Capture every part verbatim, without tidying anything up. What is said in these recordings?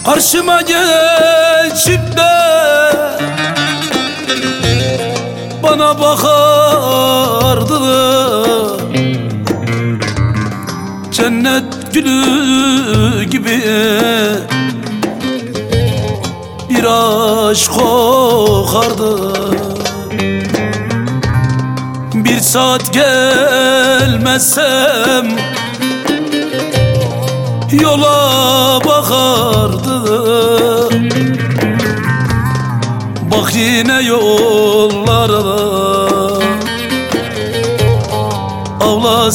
Karşıma geçip de bana bakardı, cennet gülü gibi bir aşk kokardı. Bir saat gelmezsem yola bakardı. Bak yine yollara, avla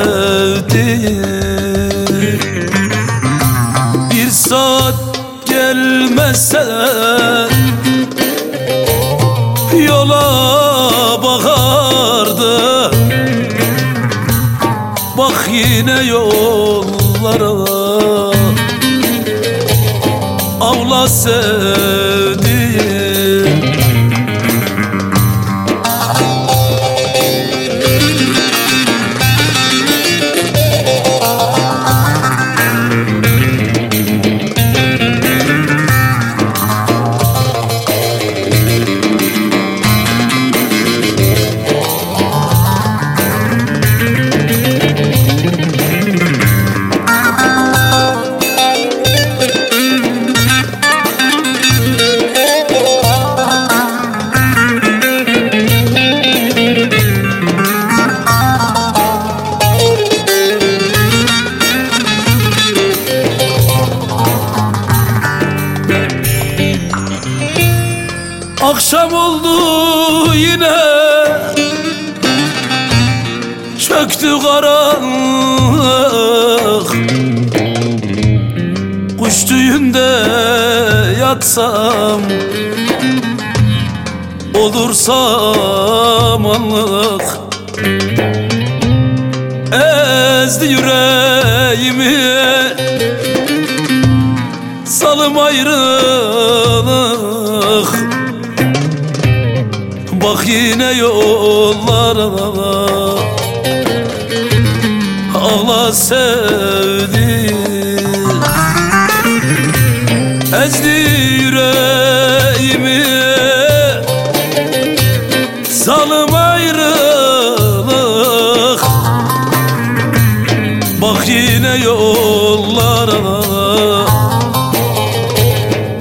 sevdiğim. Bir saat gelmezse yola bakardı. Bak yine yollara, avla sevdiğim. Akşam oldu yine, çöktü karanlık. Kuş tüyünde yatsam olur samanlık. Ezdi yüreğimi salım ayrılık. Bak yine yollara, ağla sevdim. Ezdi yüreğimi salım ayrılık. Bak yine yollara,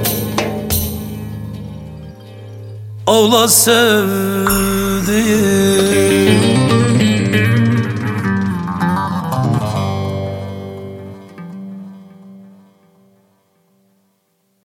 avla sevdiğim.